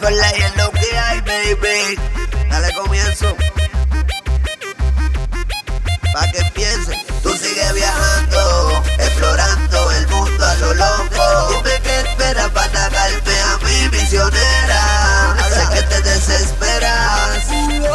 for life es lo que hay, baby. Dale comienzo, pa' que empiece. Tú sigues viajando, explorando el mundo a lo loco. Dime qué esperas para atacarme a mi misionera. Sé que te desesperas. Vine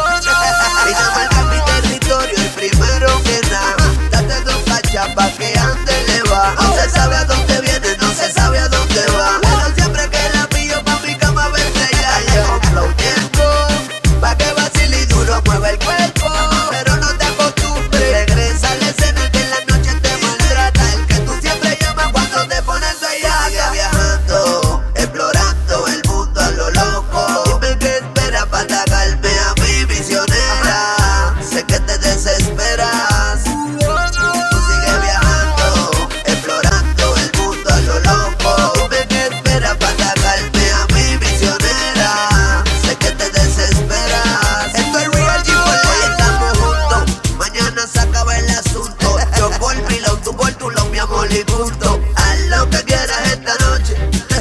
a marcar mi territorio, el primero que nada. Date dos cachas pa' que ande le va. No se sabe a dónde viene, no se sabe a dónde va. Pero siempre que la pillo pa' mi cama verte ya. Llevo flauteando, pa' que vacile y duro mueve el cuerpo. Pero no te acostumbres, regresa a la escena que en la noche te maltrata. El que tú siempre llamas cuando te pones bellaca. Sigue viajando, explorando el mundo a lo loco. Dime qué esperas para atacarme a mi misionera. Sé que te desesperas. Tú sigues viajando, explorando el mundo a lo loco. Dime qué esperas para atacarme a mi misionera. Sé que te desesperas. Esto es Real G for Life. Hoy estamos juntos, mañana se acaba el asunto. Yo por mi lado, tú por tu lado, mi amor, y punto. Haz lo que quieras esta noche.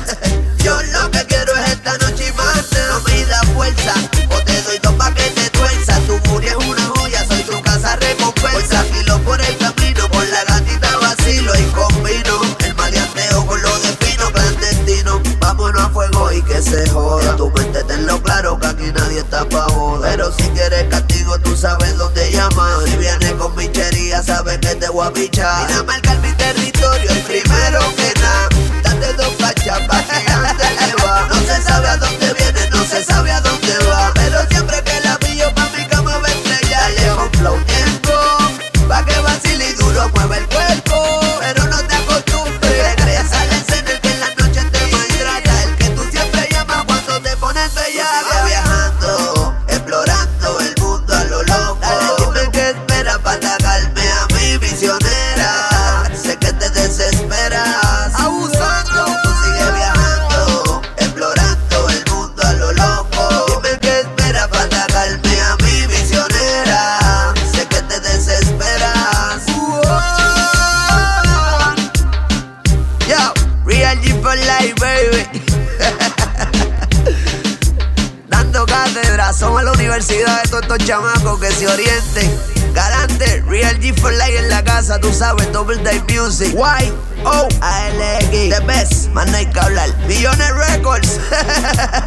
Yo lo que quiero es esta noche y más. No me da fuerza, o te doy dos pa' que te tuerza. Tu booty es una joya, soy tu casa recompensa. Voy tranquilo por el camino, por la gatita vacilo y combino el maleanteo con lo de fino clandestino. Vámonos a fuego y que se joda. En tu mente tenlo claro que aquí nadie está pa' joda. Pero si quieres castigo, tú sabes dónde llamar. Si vienes con bichería, sabes que te voy a pichar. Vine a marcar mi territorio, el primero que nada. Date dos cachas pa' que ande le va. No se sabe a dónde viene, no se sabe a dónde va. Pero siempre que la pillo pa' mi cama va a estrellar. Llevo flauteando, pa' que vacile y duro mueve el cuerpo. Pero no te acostumbres, regresa a la escena el que en la noche te maltrata. El que tú siempre llamas cuando te pones bellaca. Sigue viajando, explorando el mundo a lo loco. Dale, dime qué esperas para atacarme a mi misionera. Sé que te desesperas. Abusando. Tú sigues viajando, explorando el mundo a lo loco. Dime qué esperas para atacarme a mi misionera. Sé que te desesperas. Yo, Real G for Life, baby. Dando cátedra, somos la universidad de todos estos chamacos que se orienten. Garante, Real G for Life en la casa, tú sabes, Double Day Music. Y-O-A-L-X, the best, más no hay que hablar. Millones Records.